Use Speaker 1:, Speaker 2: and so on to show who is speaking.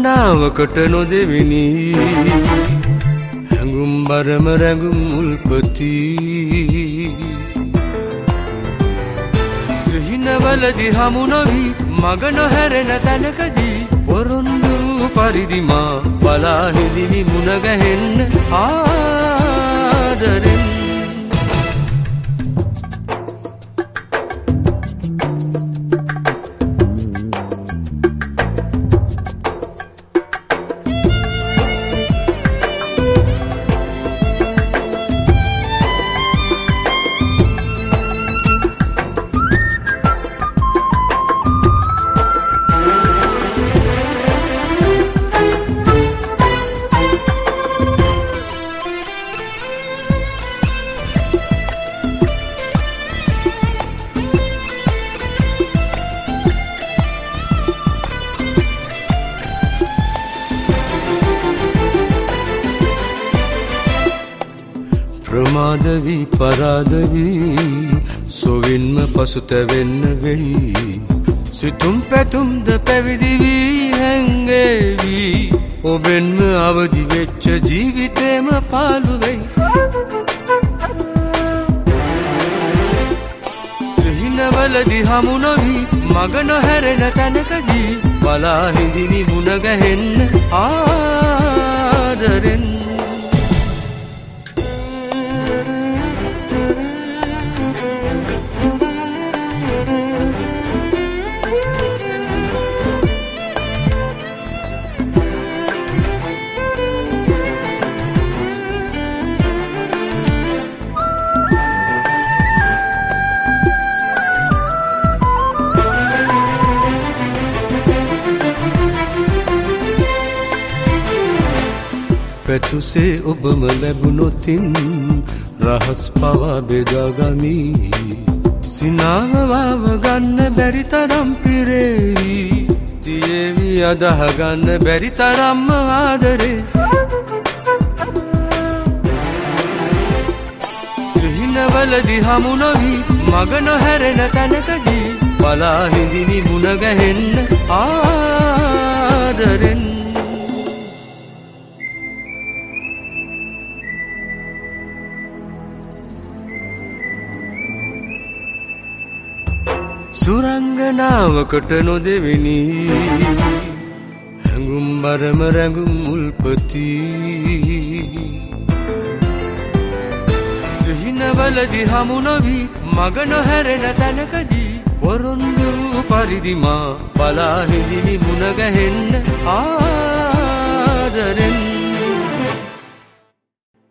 Speaker 1: සුරංගනාවකට නොදෙවිනි හැඟුම් බරම රැඟුම් උල්පති සිහිනවලදී හමු නොවි මග නොහැරෙන තැනකදී පොරොන්දු පරිදි මා බලා හිඳිමි මුණ ගැහෙන්න ආදරෙන් ප්‍රමාද වී පරාද වී සොවින්ම පසුතැවෙන්න වෙයි සිතුම් පැතුම්ද පැවිදි වී හැංගේවි ඔබෙන්ම අවදි වෙච්ච ජීවිතේම පාළු වෙයි සිහිනවලදී හමු නොවි මග නොහැරෙන තැනකදී බලා හිඳිමි මුණ ගැහෙන්න ආදරෙන් පැතුසේ ඔබම ලැබුණොතින් රහස් පවා බෙදාගමි සිනාව වාව ගන්න බැරි තරම් පිරේවි තියේවි අදහ ගන්න බැරි තරම්ම ආදරේ සිහිනවලදී හමු නොවි මග නොහැරෙන තැනකදී බලා හිඳිමි මුණ ගැහෙන්න ආදරෙන් සුරංගනාවකට නොදෙවිනි හැඟුම් බරම රැඟුම් උල්පති සිහිනවලදී හමු නොවි මග නොහැරෙන තැනකදී පොරොන්දු පරිදි මා බලා හිඳිමි මුණ ගැහෙන්න ආදරෙන්